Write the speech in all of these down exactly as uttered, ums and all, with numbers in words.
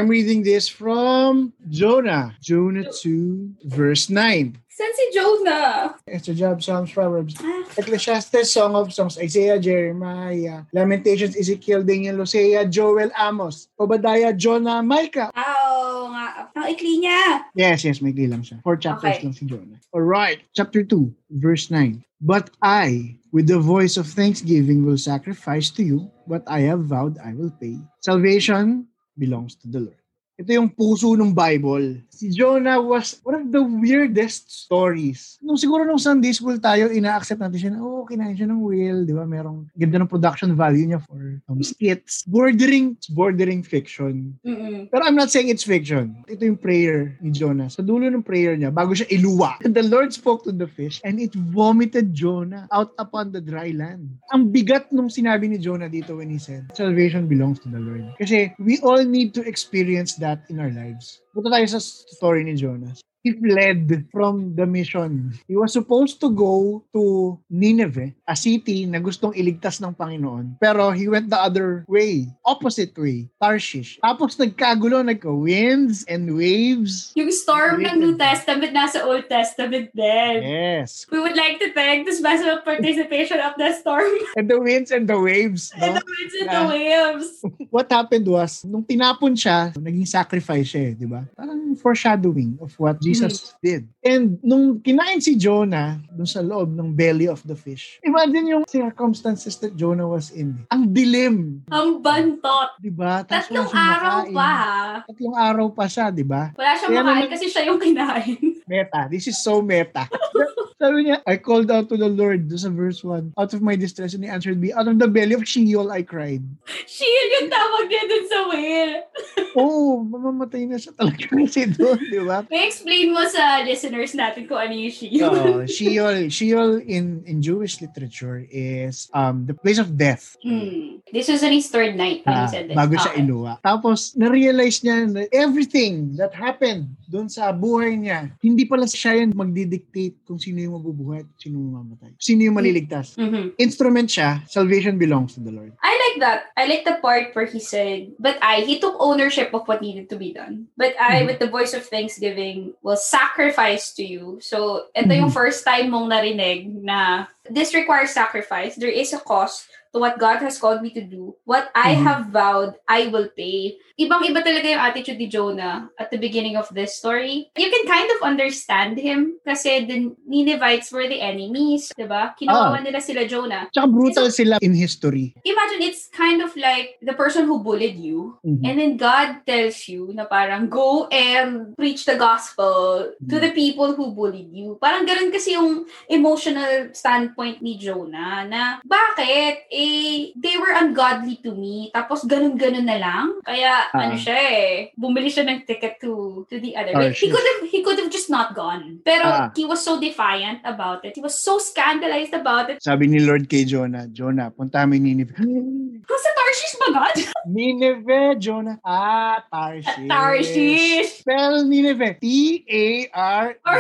I'm reading this from Jonah. Jonah two, verse nine. Saan si Jonah? It's a job, Psalms, Proverbs, Ecclesiastes, Song of Songs, Isaiah, Jeremiah, Lamentations, Ezekiel, Daniel, Hosea, Joel, Amos, Obadiah, Jonah, Micah. Oo nga. Ang ikli niya. Yes, yes, may lang siya. Four chapters Okay. lang si Jonah. Alright, chapter two, verse nine. But I, with the voice of thanksgiving, will sacrifice to you what I have vowed I will pay. Salvation belongs to the Lord. Ito yung puso ng Bible. Si Jonah was one of the weirdest stories. Nung siguro nung Sunday school tayo, ina-accept natin siya na, oh, kinain siya ng whale, di ba? Merong ganda ng production value niya for um, skits. Bordering, bordering fiction. Mm-mm. Pero I'm not saying it's fiction. Ito yung prayer ni Jonah. Sa dulo ng prayer niya, bago siya iluwa, the Lord spoke to the fish and it vomited Jonah out upon the dry land. Ang bigat nung sinabi ni Jonah dito when he said, salvation belongs to the Lord. Kasi we all need to experience that in our lives. Punta tayo sa story ni Jonah. He fled from the mission. He was supposed to go to Nineveh, a city na gustong iligtas ng Panginoon. Pero he went the other way, opposite way, Tarshish. Tapos nagkagulo, nagka-winds and waves. Yung storm ng New Testament nasa Old Testament din. Yes. We would like to thank the special participation of the storm. And the winds and the waves. No? And the winds and the waves. What happened was, nung tinapon siya, naging sacrifice siya, di ba? Parang foreshadowing of what Jesus mm-hmm. did. And nung kinain si Jonah dun sa loob ng belly of the fish, imagine yung circumstances that Jonah was in. Ang dilim. Ang bantot. Di ba? Tatlong araw pa, ha? Tatlong araw pa siya, di ba? Wala siyang Kaya makain naman, kasi siya yung kinain. Meta. This is so meta. Sabi niya, I called out to the Lord, doon sa verse one, out of my distress, and he answered me, out of the belly of Sheol I cried. Sheol yung tawag niya dun sa whale. Oo, oh, mamamatay na siya talaga kasi doon, di ba? May explain mo sa listeners natin kung ano yung Sheol. Uh, Sheol, Sheol in, in Jewish literature is um the place of death. Hmm. This was on his third night when uh, he said this. Bago okay. siya iluwa. Tapos, na-realize niya na everything that happened doon sa buhay niya, hindi pala siya yan magdidictate kung sino yung mabubuhay at sino yung mamamatay. Sino yung maliligtas. Mm-hmm. Instrument siya, salvation belongs to the Lord. I like that. I like the part where he said, but I, he took ownership of what needed to be done. But I, mm-hmm. with the voice of thanksgiving, will sacrifice to you. So, ito mm-hmm. yung first time mong narinig na this requires sacrifice. There is a cost to what God has called me to do. What I mm-hmm. have vowed, I will pay. Ibang-iba talaga yung attitude ni Jonah at the beginning of this story. You can kind of understand him kasi the Ninevites were the enemies, diba? Kinawawa ah. nila sila Jonah. Tsaka brutal so, sila in history. Imagine, it's kind of like the person who bullied you mm-hmm. and then God tells you na parang go and preach the gospel mm-hmm. to the people who bullied you. Parang ganun kasi yung emotional standpoint ni Jonah na bakit? Eh, they were ungodly to me. Tapos ganun-ganun na lang. Kaya uh, ano siya eh, bumili siya ng ticket to to the other. Like, he could have he could have just not gone. Pero uh, he was so defiant about it. He was so scandalized about it. Sabi ni Lord kay Jonah, Jonah, punta mo Nineveh. Sa Tarshish ba, God? Nineveh, Jonah. Ah, Tarshish. Tarshish. Spell Nineveh. T A R Or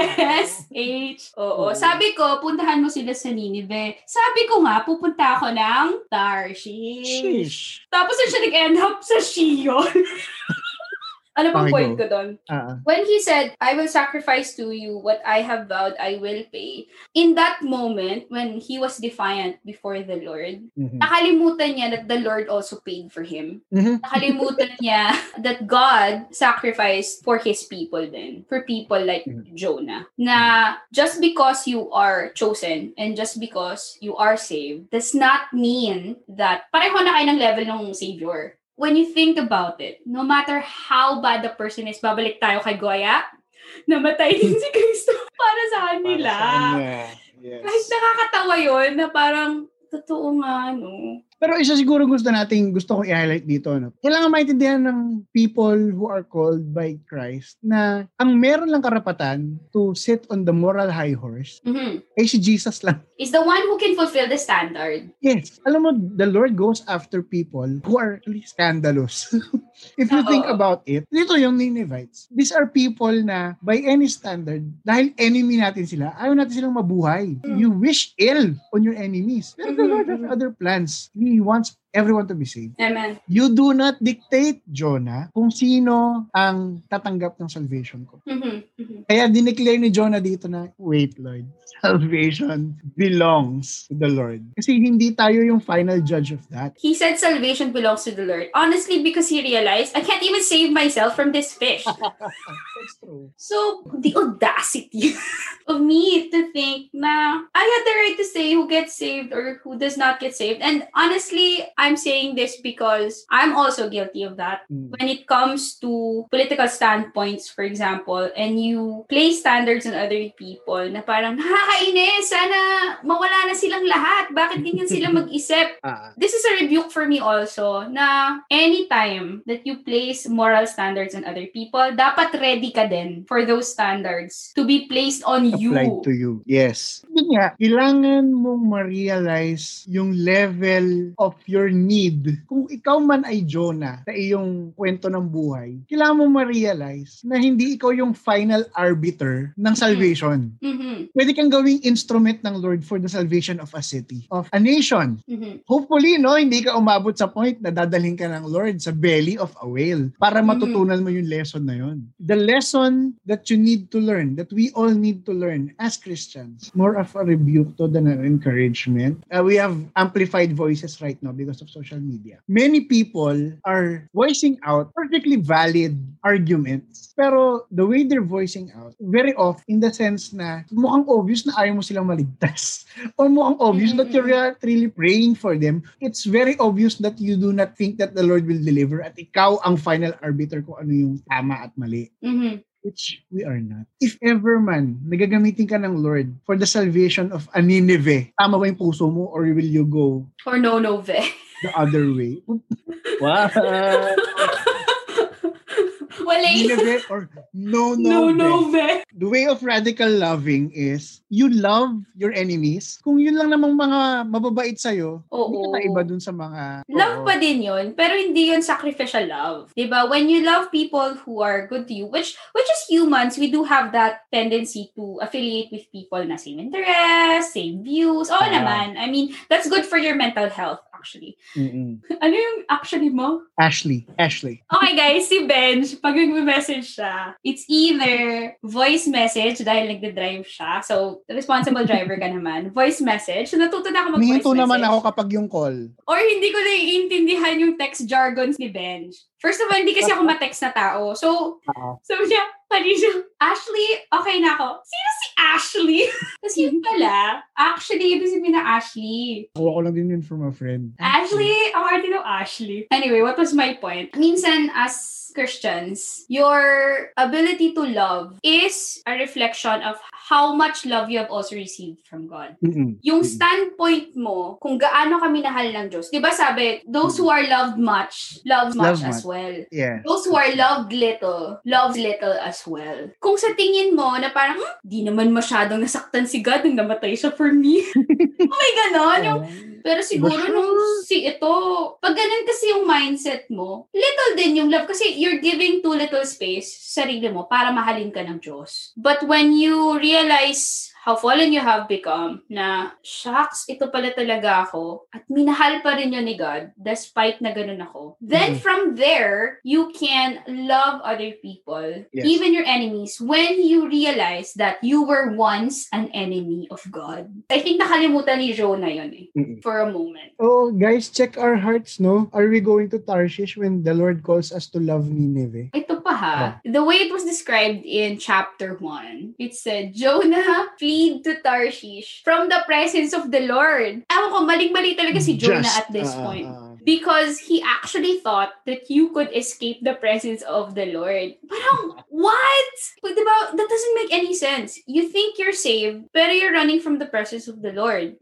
S H. Oo. Sabi ko, puntahan mo sila sa Nineveh. Sabi ko nga, pupunta ako ng Tarshish. Shish. Tapos siya nag-end up sa Sheol. Ano bang point ko doon? Uh-uh. When he said, I will sacrifice to you what I have vowed I will pay. In that moment, when he was defiant before the Lord, mm-hmm. nakalimutan niya that the Lord also paid for him. Mm-hmm. Nakalimutan niya that God sacrificed for his people then. For people like mm-hmm. Jonah. Na just because you are chosen and just because you are saved does not mean that pareho na kayo ng level ng Savior. When you think about it, no matter how bad the person is, babalik tayo kay Goya, namatay din si Kristo para sa kanila. Yes. Kahit nakakatawa yun na parang, totoo nga, no? Pero isa siguro gusto nating, gusto kong i-highlight dito, no? Kailangan maintindihan ng people who are called by Christ na ang meron lang karapatan to sit on the moral high horse mm-hmm. ay si Jesus lang. Is the one who can fulfill the standard. Yes. Alam mo, the Lord goes after people who are really scandalous. If you Uh-oh. think about it, dito yung Ninevites. These are people na by any standard, dahil enemy natin sila, ayaw natin silang mabuhay. Mm-hmm. You wish ill on your enemies. Pero the Lord has other plans. He He wants everyone to be saved. Amen. You do not dictate, Jonah, kung sino ang tatanggap ng salvation ko. Mm-hmm. Mm-hmm. Kaya dineclare ni Jonah dito na, wait, Lord, salvation belongs to the Lord. Kasi hindi tayo yung final judge of that. He said salvation belongs to the Lord. Honestly, because he realized, I can't even save myself from this fish. That's true. So, the audacity of me to think na I had the right to say who gets saved or who does not get saved. And honestly, I'm saying this because I'm also guilty of that. Mm. When it comes to political standpoints, for example, and you place standards on other people na parang, nakakainis, sana mawala na silang lahat. Bakit ganyan sila mag-isip? uh, This is a rebuke for me also na anytime that you place moral standards on other people, dapat ready ka din for those standards to be placed on you. Applied to you. Yes. Yun nga, kailangan mong ma-realize yung level of your need. Kung ikaw man ay Jonah sa iyong kwento ng buhay, kailangan mong ma-realize na hindi ikaw yung final arbiter ng salvation. Mm-hmm. Pwede kang gawing instrument ng Lord for the salvation of a city, of a nation. Mm-hmm. Hopefully, no, hindi ka umabot sa point na dadalhin ka ng Lord sa belly of a whale para matutunan mo yung lesson na yun. The lesson that you need to learn, that we all need to learn as Christians, more of a rebuke to than an encouragement. Uh, we have amplified voices right now because of social media. Many people are voicing out perfectly valid arguments, pero the way they're voicing out, very off in the sense na mukhang obvious na ayaw mo silang maligtas. Or mukhang obvious mm-hmm. that you're really praying for them. It's very obvious that you do not think that the Lord will deliver at ikaw ang final arbiter kung ano yung tama at mali. Mm-hmm. Which we are not. If ever man, nagagamitin ka ng Lord for the salvation of a Nineveh, tama ba yung puso mo or will you go or no, no, ve. the other way? Wow! Nineveh or no, no, no, no, ve. The way of radical loving is you love your enemies. Kung yun lang namang mga mababait sa'yo, oo. Hindi ka iba dun sa mga... Love oo. pa din yun, pero hindi yun sacrificial love. Diba? When you love people who are good to you, which which is humans, we do have that tendency to affiliate with people na same interests, same views. Oo ah. naman. I mean, that's good for your mental health, actually. Mm-mm. Ano yung actually mo? Ashley. Ashley. Okay guys, si Benj, pag nag-message siya, it's either voice message dahil nagde-drive siya. So, responsible driver ka naman. Voice message. So, natuto na ako mag-voice Minto message. naman ako kapag yung call. Or hindi ko na iintindihan yung text jargons ni Benj. First of all, hindi kasi ako ma-text na tao. So, uh-huh. sabi niya, Parisha, Ashley, okay na ako. Sino si Ashley? Kasi yun pala, actually, ibig sabihin na Ashley. Kuha ko lang din yun from a friend. Ashley, ang arte daw Ashley. Anyway, what was my point? Minsan, as Christians, your ability to love is a reflection of how much love you have also received from God. Mm-mm. Yung standpoint mo, kung gaano ka minahal ng Diyos. Diba sabi, those who are loved much, love much love as much. well. Yeah. Those who are loved little, love little as well. Kung sa tingin mo na parang, hmm, di naman masyadong nasaktan si God nung namatay siya for me. Oh my ganon. Yung, pero siguro sure. nung si ito, pag ganun kasi yung mindset mo, little din yung love kasi you're giving too little space sa sarili mo para mahalin ka ng Diyos. But when you realize how fallen you have become, na, shucks, ito pala talaga ako, at minahal pa rin yun ni God, despite na ganun ako. Then, mm-hmm. from there, you can love other people, yes. even your enemies, when you realize that you were once an enemy of God. I think nakalimutan ni Jonah yun eh, mm-hmm. for a moment. Oh, guys, check our hearts, no? Are we going to Tarshish when the Lord calls us to love Nineveh? Ito pa ha. Oh. The way it was described in chapter one, it said, Jonah fled to Tarshish from the presence of the Lord. Ewan ko, maling-mali talaga si Jonah Just, at this uh, point. Uh, because he actually thought that you could escape the presence of the Lord. Parang, what? Diba? That doesn't make any sense. You think you're saved, pero you're running from the presence of the Lord.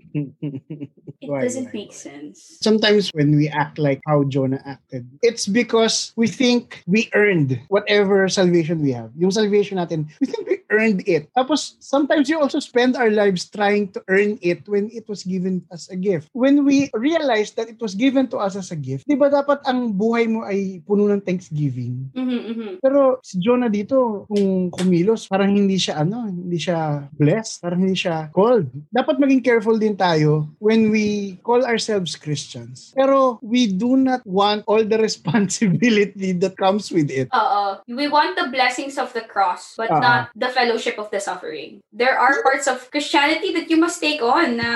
It why, doesn't why, make why? sense. Sometimes when we act like how Jonah acted, it's because we think we earned whatever salvation we have. Yung salvation natin, we think we earned it. Tapos, sometimes we also spend our lives trying to earn it when it was given as a gift. When we realize that it was given to us us as a gift. Di ba dapat ang buhay mo ay puno ng thanksgiving? Mm-hmm, mm-hmm. Pero si Jonah dito, kung kumilos, parang hindi siya ano, hindi siya blessed, parang hindi siya called. Dapat maging careful din tayo when we call ourselves Christians. Pero we do not want all the responsibility that comes with it. Oo. We want the blessings of the cross, but uh-uh. not the fellowship of the suffering. There are parts of Christianity that you must take on na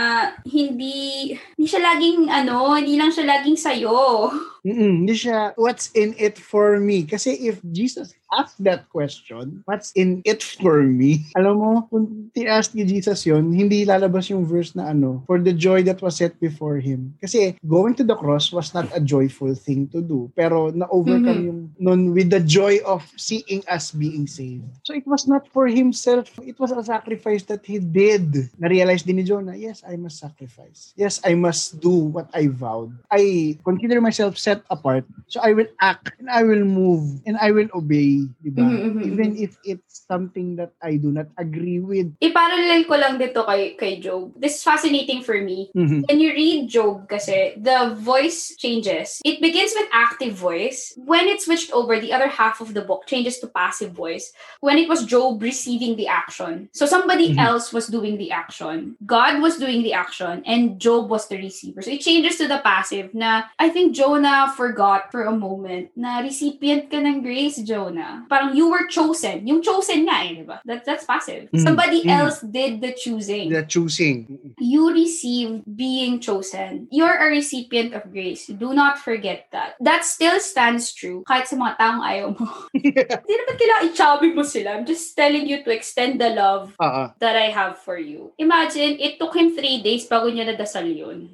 hindi, hindi siya laging ano, hindi lang siya laging sayo. Mm-mm, hindi siya, what's in it for me? Kasi if Jesus asked that question, what's in it for me? Alam mo, kung ti-ask ni Jesus yun, hindi lalabas yung verse na ano, for the joy that was set before him. Kasi going to the cross was not a joyful thing to do. Pero na-overcome mm-hmm. yung nun with the joy of seeing us being saved. So it was not for himself. It was a sacrifice that he did. Na-realize din ni Jonah, yes, I must sacrifice. Yes, I must do what I vowed. I consider myself set apart. So I will act and I will move and I will obey, diba? Mm-hmm. Even if it's something that I do not agree with. I-parallel ko lang dito kay, kay Job. This is fascinating for me. Mm-hmm. When you read Job kasi, the voice changes. It begins with active voice. When it switched over, the other half of the book changes to passive voice. When it was Job receiving the action. So somebody mm-hmm. else was doing the action. God was doing the action and Job was the receiver. So it changes to the passive na I think Jonah forgot for a moment na recipient ka ng grace, Jonah. Parang you were chosen. Yung chosen nga eh, diba? That, that's passive. Mm-hmm. Somebody mm-hmm. else did the choosing. The choosing. You received being chosen. You're a recipient of grace. Do not forget that. That still stands true kahit sa mga taong ayaw mo. Hindi naman kailangan i-chubby mo sila. I'm just telling you to extend the love uh-uh. that I have for you. Imagine, it took him three days bago niya nadasal yun.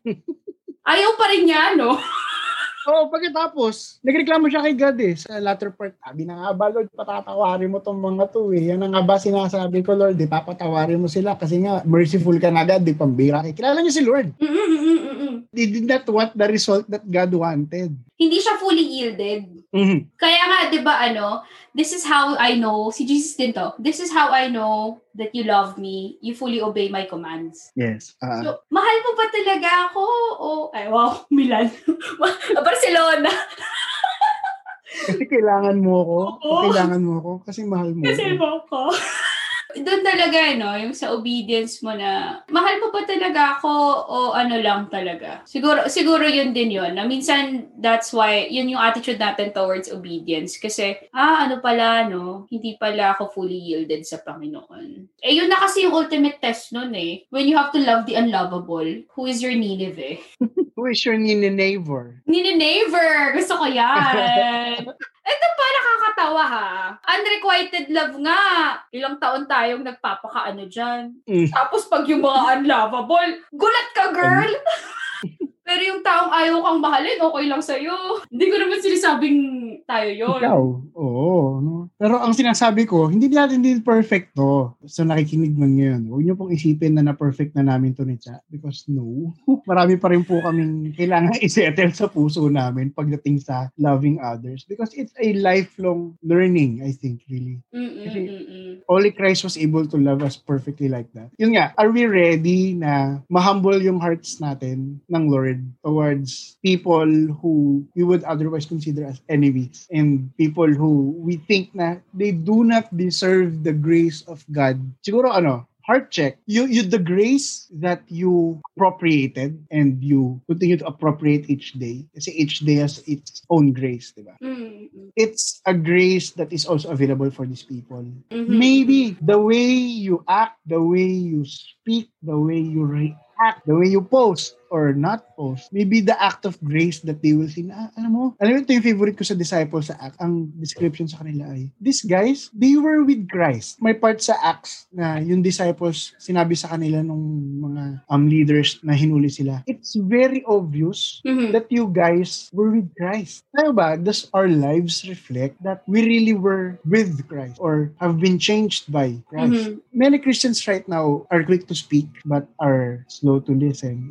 Ayaw pa rin niya, no? Oo, oh, pagkatapos, nagreklamo siya kay God eh, sa latter part. Sabi na nga ba, Lord, patatawarin mo tong mga to eh. Yan na nga ba sinasabi ko, Lord, di papatawarin mo sila kasi nga merciful ka na God, di pambira. Kilala niya si Lord. Mm-mm-mm-mm. They did not want the result that God wanted. Hindi siya fully yielded. Mm-hmm. Kaya nga, di ba, ano, this is how I know, si Jesus din to, this is how I know that you love me, you fully obey my commands. Yes. Uh, so, mahal mo ba talaga ako? O, ay, wow, Milan. Barcelona. Kasi kailangan mo ako. O kailangan mo ako. Kasi mahal mo Kasi mo ako. Doon talaga, no, yung sa obedience mo na, mahal mo ba talaga ako o ano lang talaga? Siguro, siguro yun din yun. Na minsan, that's why, yun yung attitude natin towards obedience. Kasi, ah, ano pala, no, hindi pala ako fully yielded sa Panginoon. Eh, yun na kasi yung ultimate test nun eh. When you have to love the unlovable, who is your Nineveh? Who is your Nineveh? Nineveh! Gusto ko yan! Ito pa, nakakatawa ha. Unrequited love nga. Ilang taon tayong nagpapakaano dyan. Mm. Tapos pag yung mga unlovable, gulat ka, girl! Pero yung taong ayaw kang mahalin, okay lang sa'yo. Hindi ko naman sinasabing tayo yun. Ikaw? Oo. No? Pero ang sinasabi ko, hindi natin din perfect to. So nakikinig man ngayon. Huwag niyo pong isipin na na-perfect na namin to ni Cha. Because no. Marami pa rin po kaming kailangan isettle sa puso namin pagdating sa loving others. Because it's a lifelong learning, I think, really. Mm-mm, Kasi mm-mm. only Christ was able to love us perfectly like that. Yun nga, are we ready na mahumble yung hearts natin ng Lord towards people who we would otherwise consider as enemies and people who we think na they do not deserve the grace of God. Siguro ano, heart check. You, you the grace that you appropriated and you continue to appropriate each day. Kasi each day has its own grace, diba? Mm-hmm. It's a grace that is also available for these people. Mm-hmm. Maybe the way you act, the way you speak, the way you react, the way you post or not post, maybe the act of grace that they will see na, ah, alam mo, alam mo, ito yung favorite ko sa disciples sa Acts, ang description sa kanila ay, these guys, they were with Christ. May part sa Acts na yung disciples, sinabi sa kanila nung mga um, leaders na hinuli sila, it's very obvious mm-hmm. that you guys were with Christ. Ano ba, does our lives reflect that we really were with Christ or have been changed by Christ? Mm-hmm. Many Christians right now are quick to speak but are slow to listen and are quick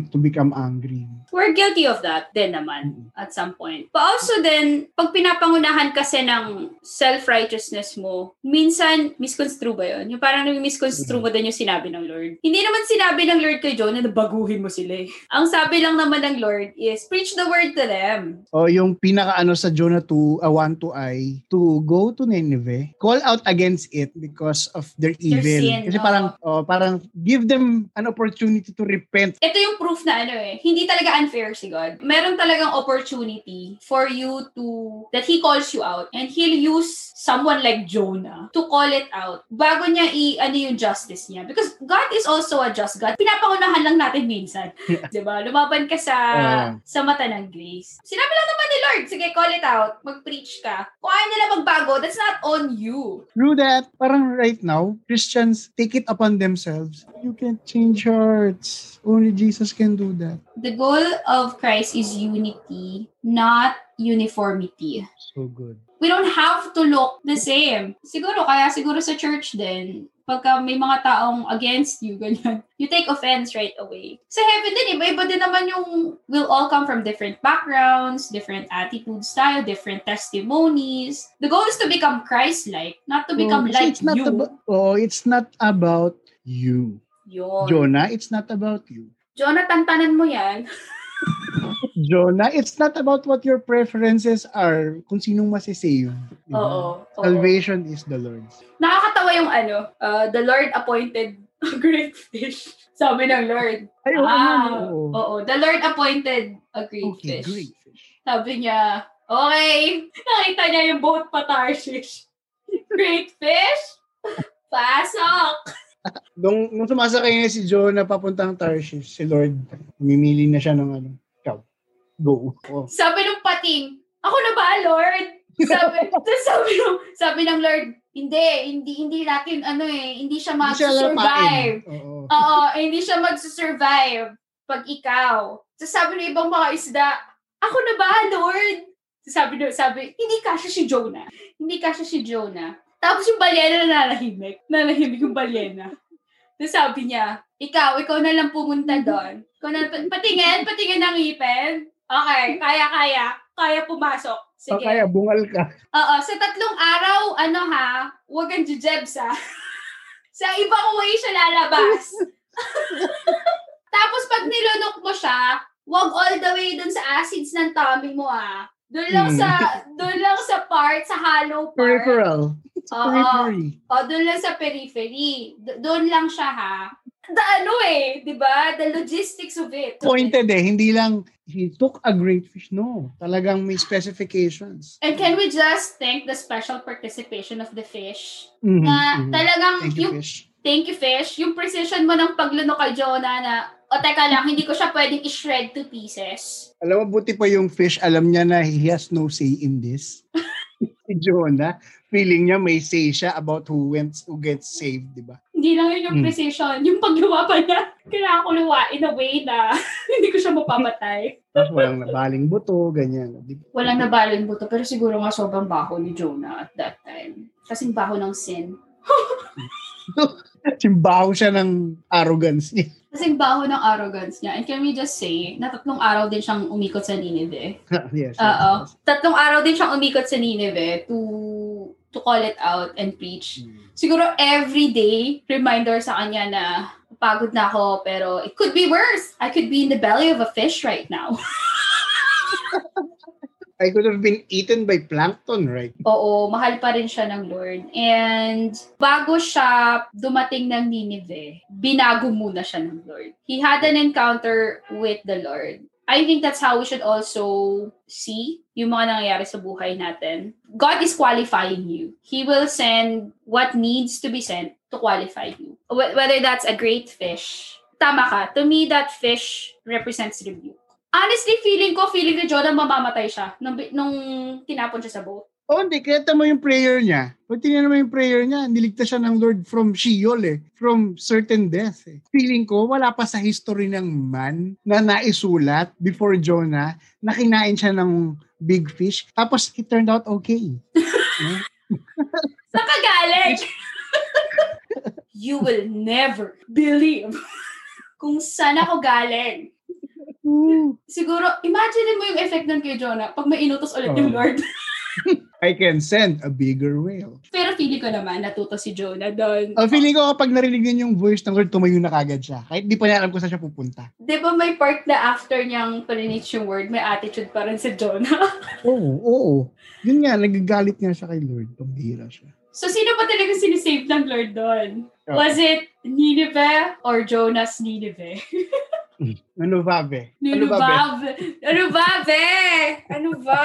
point to become angry. We're guilty of that din naman at some point. But also then, pag pinapangunahan kasi ng self-righteousness mo, minsan, misconstrue ba yun? Yung parang nami-misconstrue mo din yung sinabi ng Lord. Hindi naman sinabi ng Lord kay Jonah na baguhin mo sila eh. Ang sabi lang naman ng Lord is, preach the word to them. O yung pinaka-ano sa Jonah two, uh, one to I, to go to Nineveh, call out against it because of their evil. Their sin, kasi oh. parang, oh, parang give them an opportunity to repent. Ito yung proof na ano eh, hindi talaga unfair si God. Meron talagang opportunity for you to, that He calls you out and He'll use someone like Jonah to call it out bago niya i, ano yung justice niya. Because God is also a just God. Pinapangunahan lang natin minsan. Diba? Lumaban ka sa, uh. sa mata ng grace. Sinabi lang naman ni Lord, sige, call it out. Mag-preach ka. Kung ayaw nila magbago, that's not on you. Through that, parang right now, Christians take it upon themselves. You can't change hearts. Only Jesus can do that. The goal of Christ is unity, not uniformity. So good. We don't have to look the same. Siguro, kaya siguro sa church din, pagka may mga taong against you, ganyan, you take offense right away. Sa heaven din, iba-iba din naman yung, we'll all come from different backgrounds, different attitude style, different testimonies. The goal is to become Christ-like, not to become oh, like it's not you. About, oh, it's not about you. Yun. Jonah, it's not about you. Jonah, tantanan mo yan. Jonah, it's not about what your preferences are, kung sinong masisave. Diba? Oo. Salvation oo. Is the Lord's. Nakakatawa yung ano, uh, the Lord appointed a great fish. Sabi ng Lord. Ay, oo, ah, oo. oo. The Lord appointed a great okay, fish. Great fish. Sabi niya, okay. Nakita niya yung boat pa Tarshish. Great fish? Pasok! Nung, nung sumasakay niya si Jonah papuntang Tarshish, si Lord, mimili na siya ng ano, ikaw, go. Oh. Sabi ng pating, ako na ba, Lord? Sabi, sabi, ng, sabi ng Lord, hindi, hindi, hindi natin, ano eh, hindi siya mag-survive. Oo, Oo, hindi siya mag-survive pag ikaw. So sabi ng ibang mga isda, ako na ba, Lord? So sabi, sabi, hindi kasya si Jonah. Hindi kasya si Jonah. Tapos yung balyena na nanahimik. Nanahimik yung balyena. So sabi niya, ikaw, ikaw na lang pumunta doon. Ikaw na, patingin, patingin ng ngipin. Okay, kaya, kaya. Kaya pumasok. Sige. O kaya, bungal ka. Oo, sa tatlong araw, ano ha, huwag kang jujebs ha. Sa ibang way siya lalabas. Tapos pag nilunok mo siya, huwag all the way dun sa acids ng tummy mo ha. Doon lang hmm. sa, doon lang sa part, sa hollow part. Peripheral. Oo. Periphery. O, doon lang sa periphery. Do- doon lang siya ha. The ano eh, di ba? The logistics of it. Pointed eh, hindi lang, he took a great fish. No, talagang may specifications. And can we just thank the special participation of the fish? Mm-hmm, na mm-hmm. talagang, thank you, yung, fish. Thank you, fish. Yung precision mo ng paglunok kay Jonah na, o teka lang, hindi ko siya pwedeng i-shred to pieces. Alam mo, buti pa yung fish, alam niya na he has no say in this. Si Jonah, feeling niya may say siya about who went, who gets saved, di ba? Hindi lang yun yung hmm. precision. Yung pagluwa pa niya, kailangan ko luwa in a way na hindi ko siya mapapatay. Tapos walang nabaling buto, ganyan. Walang nabaling buto, pero siguro nga sobrang baho ni Jonah at that time. Kasing baho ng sin. Simbaho siya ng arrogance niya. Kasing baho ng arrogance niya. And can we just say, na tatlong araw din siyang umikot sa Nineveh. yes. Oo. Yes. Tatlong araw din siyang umikot sa Nineveh to to call it out and preach. Hmm. Siguro every day, reminder sa kanya na pagod na ako, pero it could be worse. I could be in the belly of a fish right now. I could have been eaten by plankton, right? Oo, mahal pa rin siya ng Lord. And bago siya dumating ng Nineveh, binago muna siya ng Lord. He had an encounter with the Lord. I think that's how we should also see yung mga nangyayari sa buhay natin. God is qualifying you. He will send what needs to be sent to qualify you. Whether that's a great fish. Tama ka. To me, that fish represents rebuke. Honestly, feeling ko, feeling ni Jonah mamamatay siya nung, nung tinapon siya sa boat. Oh, hindi. Kaya mo yung prayer niya. Pag tingnan mo yung prayer niya, niligtas siya ng Lord from Sheol eh. From certain death eh. Feeling ko, wala pa sa history ng man na naisulat before Jonah na kinain siya ng big fish. Tapos, it turned out okay. Saan ka galing? You will never believe kung saan ako galing. Siguro, imagine mo yung effect nun kay Jonah pag may inutos ulit oh. yung Lord. I can send a bigger whale. Pero feeling ko naman, natuto si Jonah doon. Oh, feeling ko kapag narinig niya yung voice ng Lord, tumayo na kagad siya. Kahit di pa niya alam kung saan siya pupunta. Di ba may part na after niyang palinit yung word, may attitude pa rin si Jonah? Oo, oo. Yun nga, nagagalit nga siya kay Lord. Pambihira siya. So, sino pa talaga sinisave ng Lord doon? Oh. Was it Nineveh or Jonah's Nineveh? Ano ba, be? Ano ba, be? Ano ba, be? Ano ba?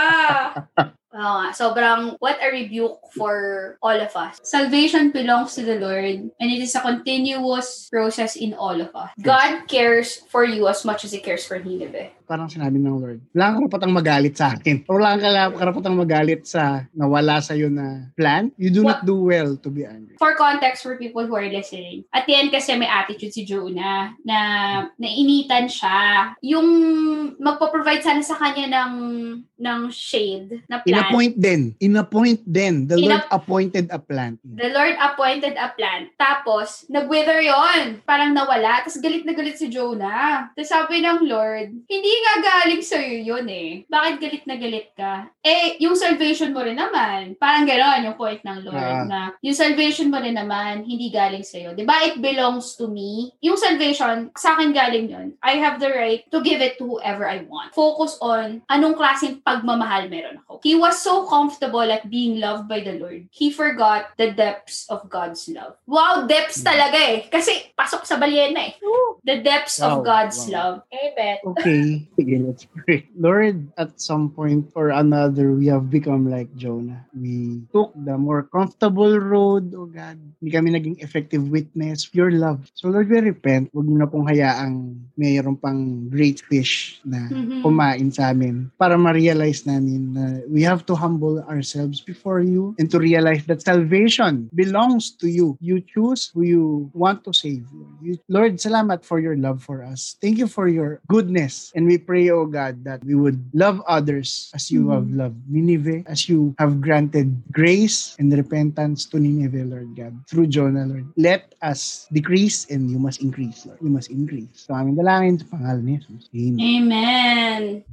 Oo nga, sobrang what a rebuke for all of us. Salvation belongs to the Lord and it is a continuous process in all of us. God cares for you as much as He cares for Nineveh. Parang sinabi ng Lord, wala kang karapatang magalit sa akin. O wala kang karapatang magalit sa nawala sa'yo na plan. You do what? Not do well to be angry. For context for people who are listening, at the end kasi may attitude si Jonah na nainitan siya. Yung magpo-provide sana sa kanya ng ng shade na plan. In-appoint din. In-appoint din. The Lord Ina- appointed a plant. The Lord appointed a plant. Tapos, nag-wither yon. Parang nawala. Tapos galit na galit si Jonah. Tapos sabi ng Lord, hindi nga galing sa'yo yun eh. Bakit galit na galit ka? Eh, yung salvation mo rin naman. Parang gano'n yung point ng Lord. Uh, na yung salvation mo rin naman, hindi galing sa'yo. Diba? It belongs to me. Yung salvation, sa akin galing yun. I have the right to give it to whoever I want. Focus on anong klaseng pagmamahal meron ako. He was so comfortable at being loved by the Lord. He forgot the depths of God's love. Wow, depths talaga eh. Kasi pasok sa balyena eh. The depths wow, of God's wow. love. Amen. Okay. Sige, let's pray. Lord, at some point or another, we have become like Jonah. We took the more comfortable road, oh God. Hindi kami naging effective witness of your love. So Lord, we repent. Huwag mo na pong hayaang mayroon pang great fish na mm-hmm. kumain sa amin para ma-realize namin na we have to humble ourselves before you and to realize that salvation belongs to you. You choose who you want to save. You, Lord, salamat for your love for us. Thank you for your goodness. And we pray, oh God, that we would love others as you mm-hmm. have loved Nineveh, as you have granted grace and repentance to Nineveh, Lord God, through Jonah, Lord. Let us decrease and you must increase, Lord. You must increase. So, aming dalangin sa pangalan ni Jesus. Amen. Amen.